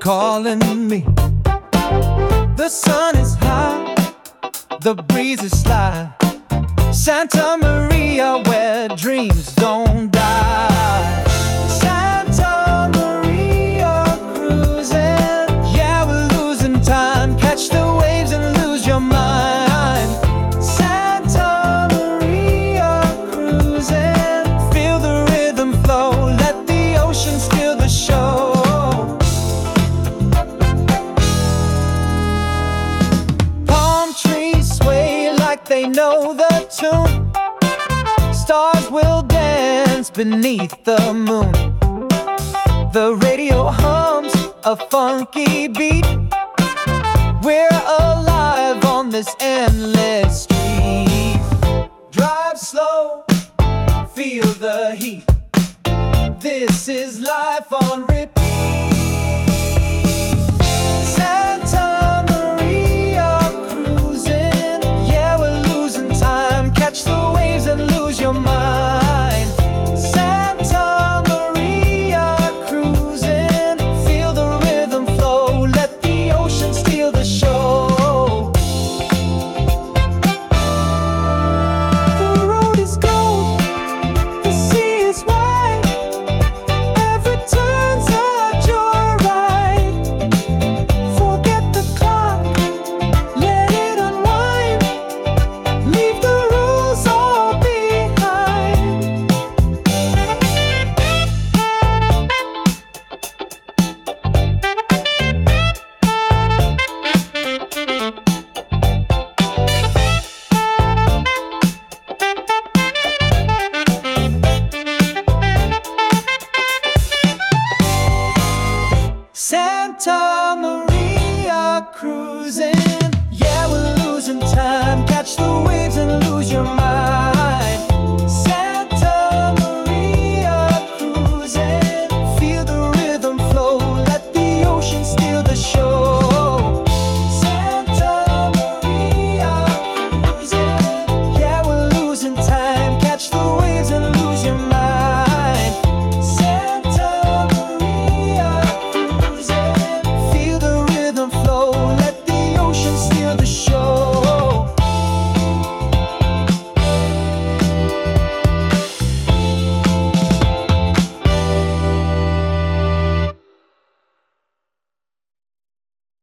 calling me. The sun is high, the breeze is sly. Santa Maria, where dreams don't die. Santa Maria cruising, yeah, we're losing time. Catch the waves and lose your mind. Santa Maria cruising, feel the rhythm flow, let the ocean steal the show. Palm trees sway like they know the tune. Stars will dance beneath the moon. The radio hums a funky beat. We're alive on this endless street. Drive slow, feel the heat. This is life on repeat. Santa Maria cruising, yeah, we're losing time. Catch the waves and lose your mind. Santa Maria cruising, feel the rhythm flow, let the ocean steal the show. The road is gold, the sea is wide. Every turn's a joyride. Forget the clock, let it unwind. Leave the rules all behind. Santa Maria cruising, yeah, we're losing time. Catch the